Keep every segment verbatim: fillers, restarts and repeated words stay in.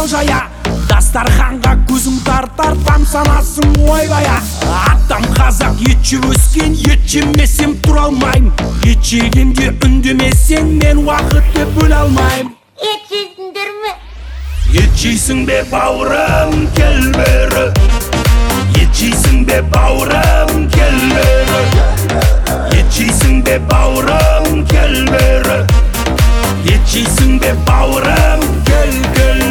мал жая. Дастарханға көзің тартар, тамсанасың ойбая. Атам қазақ, ет жеп өскен, ет жемесем тұра алмайм. Ет жегенде үндемесең, мен уақытты бөле алмайм. Ет жейсіңдер ме? Ет жейсің бе бауырым, кел бері. Ет жейсің бе бауырым, кел бері. Ет жейсің бе бауырым, кел бері. Ет жейсің бе бауырым, кел кел.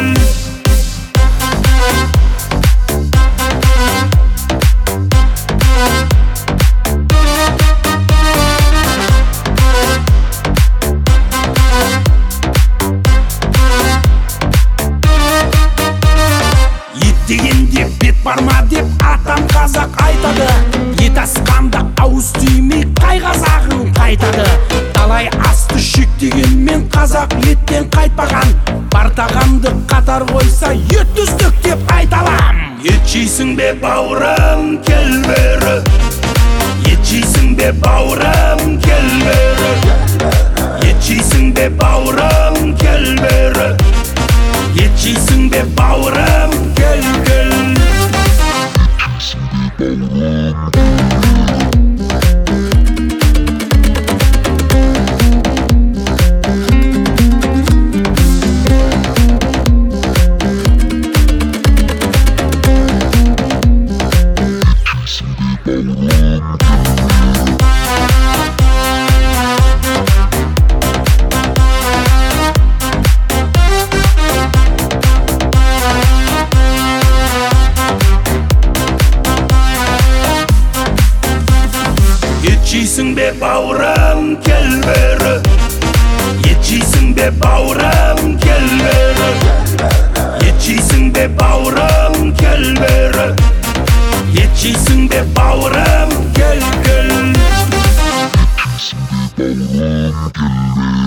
Дегенде бет барма деп атам қазақ айтады. Ет асқанда ауыз тимей қай қазағың қайтады. Талай асты шектегенмен қазақ еттен қайтпаған. Бар тағамды қатар қойса ет үздік деп айталам. Ет жейсің бе бауырым, кел бері. Ет жейсің бе бауырым, кел бері. Ет жейсің бе бауырым, кел бері. Ет жейсің бе бауырым, кел кел. Ет жейсің бе бауырым, кел бері. Ет жейсің бе бауырым, кел бері. Ет жейсің бе бауырым, кел бері. Ет жейсің бе бауырым, кел кел.